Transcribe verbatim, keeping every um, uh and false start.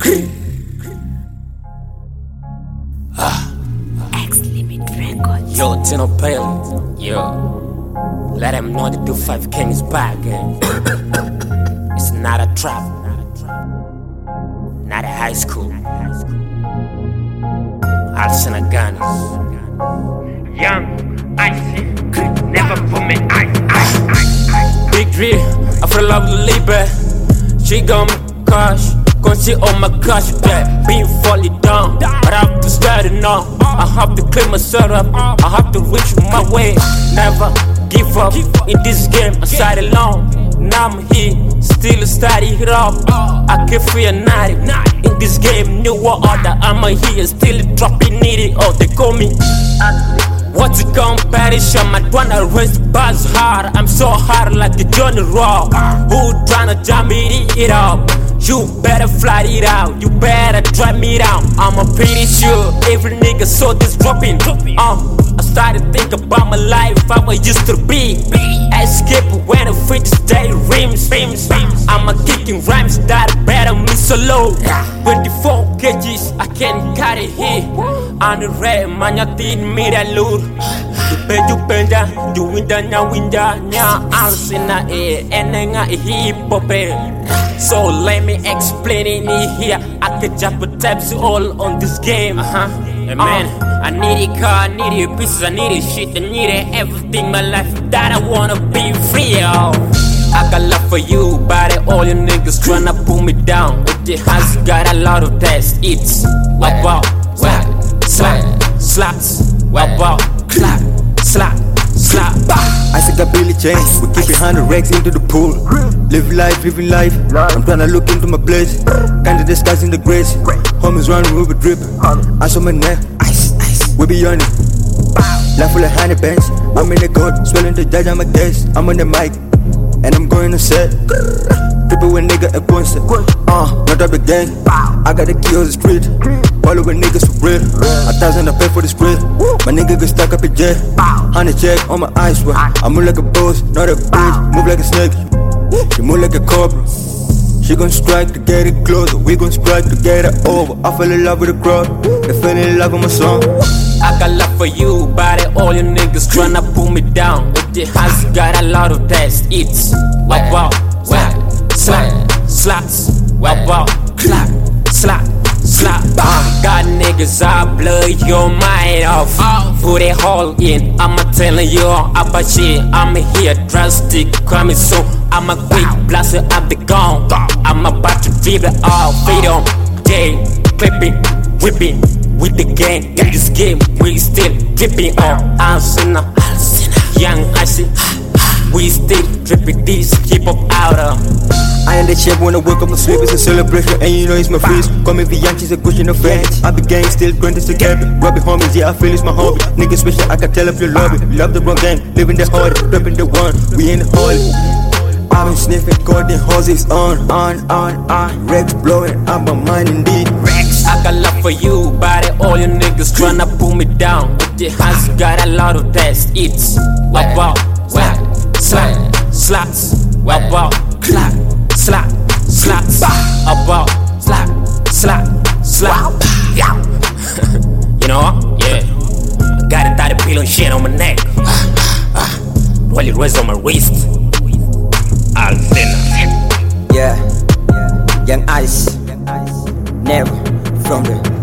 X-Limit Records. Yo, Tino Pale, yo, let them know the two five King is back. eh. It's not a trap, not a high school. Arsenal guns. Young, icy, never put me ice, ice, ice, ice. Big Dre, I feel love the labor. She gon' me crush, gon' see all my gosh, that being falling down. But I have to start it now. I have to clean myself up. I have to reach my way. Never give up in this game. I started alone. Now I'm here, still starting it up. I can feel naughty in this game. New order, I'm here, still dropping it. Oh, they call me. What's the competition? My wanna raise the bars hard. I'm so hard like the Johnny Raw. Who tryna jam it, it up? You better fly it out. You better drive me down. I'm a pretty sure every nigga saw this dropping. Um, I started thinking about my life, how I used to be. Escape when I fit the steady rims. I'm a kicking rhymes that better me solo. twenty-four kgs, I can't carry here. On the red, man, you think me that loot. You bend, you bend down, you win down, you win down. Yeah, I'm in the air, and then I hip hop. So let me explain it here. I can jump with tabs all on this game. Uh huh. Hey man, I need a car, I need a pieces, I need a shit, I need a everything in my life that I wanna be free of. I got love for you, but all you niggas tryna pull me down. With the hands, got a lot of tests. It's about slap, slap, slaps, about clap, slap, slap. I still got Billy James, we keep behind the racks into the pool. Live life, living life. I'm tryna look into my place. Kinda disguising the grace. Homies running, we be dripping. Ice on my neck, ice, ice. We be on it. Life full of honey bands. I'm in the court, swelling the judge, I'm a guest. I'm on the mic, and I'm going to set. Tripping with nigga and concert. Uh, not up the gang. I got the key on the street. Ballin' with niggas for real. A thousand I pay for the spread. My nigga get stuck up in jail. Hundred check on my eyes. I move like a boss, not a bitch. Move like a snake. She move like a cobra. She gon' strike to get it closer. We gon' strike to get it over. I fell in love with the crowd. They fell in love with my song. I got love for you, but all you niggas tryna pull me down. With the hands, got a lot of tests. It's about slap, slap, slaps, about clap, slap, slap. Uh, got niggas, I blow your mind off. Put a hole in, I'ma tellin' you about shit. I'm here, drastic, coming soon. I'm a quick blaster, I'll be gone. I'm about to dribble it all, freedom, game, clipping, whipping. With the gang, in this game, we still dripping on Arsenal, young icy. We still dripping this hip hop out of. I ain't the champ when I wake up, my sleep is a celebration. And you know it's my freeze. Call me Vianchi's a Gucci, no fans. I be gang, still grinding to cabin. Robbing homies, yeah, I feel it's my hobby. Niggas special, I can tell if you love it. Love the wrong gang, living the hard, repping the one. We in the hall. I've been sniffing golden hoses on, on, on, on. Rex blowing out my mind indeed. Rex. I got love for you, but all you niggas tryna pull me down. With the hands, got a lot of tests. It's about slap, slap, slaps, about clap, slap, slaps, about slap, slap, slap. You know what? Yeah. I got a thirty pillow shit on my neck. While it was on my wrist. I'll Yeah, young ice, never from the